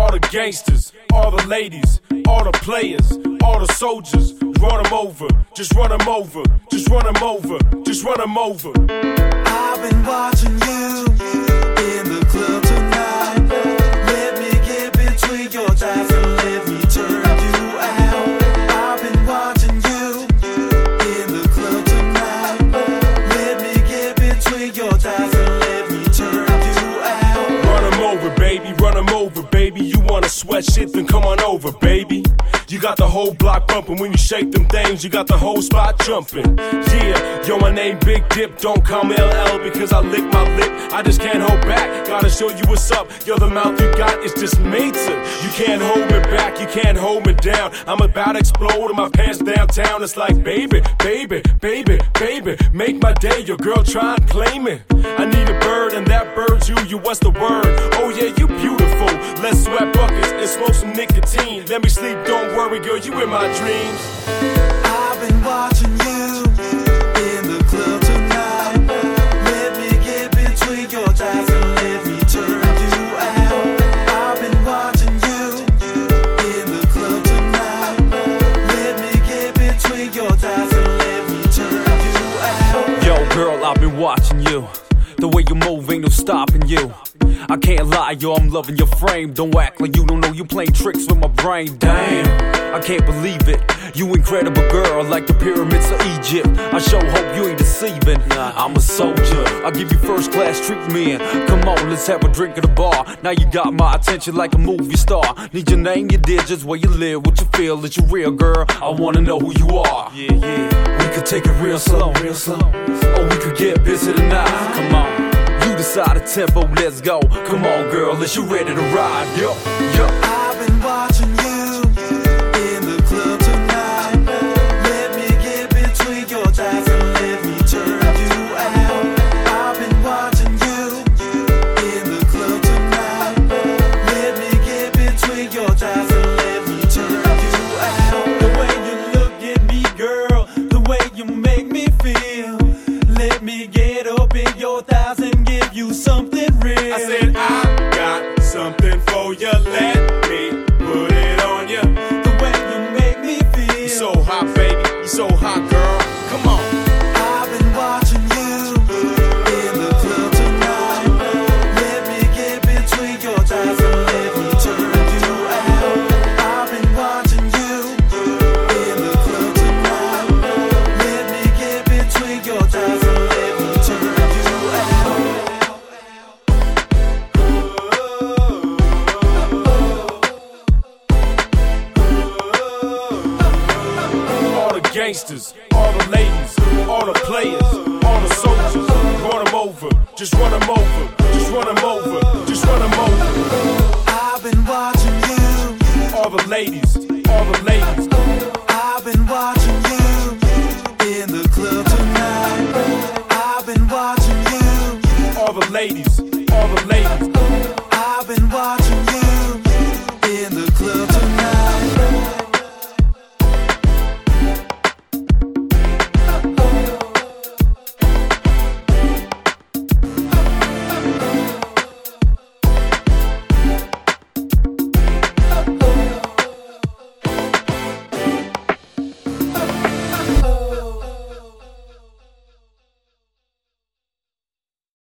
All the gangsters, all the ladies, all the players, all the soldiers. Run them over, just run them over, just run them over, just run them over. I've been watching you in the club tonight. Let me get between your thighs and let me turn you out. I've been watching you in the club tonight. Let me get between your thighs and let me turn you out. Run them over, baby, run them over, baby. You wanna sweat shit, then come on over, baby. You got the whole block bumping when you shake them things. You got the whole spot jumping. Yeah, yo, my name Big Dip. Don't call me LL because I lick my lip. I just can't hold back. Gotta show you what's up. Yo, the mouth you got is just made to. You can't hold me back. You can't hold me down. I'm about to explode in my pants downtown. It's like, baby, baby, baby, baby. Make my day. Your girl try and play me. I need a bird and that bird's you. You, what's the word? Oh yeah, you beautiful. Let's sweat buckets and smoke some nicotine. Let me sleep, don't worry, girl, you in my dreams. I've been watching you in the club tonight. Let me get between your thighs and let me turn you out. I've been watching you in the club tonight. Let me get between your thighs and let me turn you out. Yo, girl, I've been watching you. The way you move ain't no stopping you. I can't lie, yo, I'm loving your frame. Don't act like you don't know you playing tricks with my brain. Damn, I can't believe it. You incredible girl, like the pyramids of Egypt. I sure hope you ain't deceiving. Nah, I'm a soldier, I'll give you first class treatment. Come on, let's have a drink at the bar. Now you got my attention like a movie star. Need your name, your digits, where you live, what you feel, is you real, girl? I wanna know who you are. Yeah, yeah. We could take it real slow, real slow. Or we could get busy tonight. Come on. You decide the tempo, let's go. Come on, girl, is you ready to ride? Yo, yo. I've been watching you in the club tonight. Let me get between your thighs and let me turn you out. I've been watching you in the club tonight. Let me get between your thighs and let me turn you out. The way you look at me, girl, the way you make me feel. Let me get up in your thighs and give you something real. I said I got something for you. Let me put it on you. The way you make me feel. You so hot, baby. You so hot, girl. Come on. I've been watching you in the club tonight. Let me get between your thighs and let me turn you out. I've been watching you in the club tonight. Let me get between your thighs and let me turn you out. All the gangsters, all the ladies, all the players, all the soldiers. Run them over, just run them over, just run them over, just run them over. I've been watching you. All the ladies, all the ladies,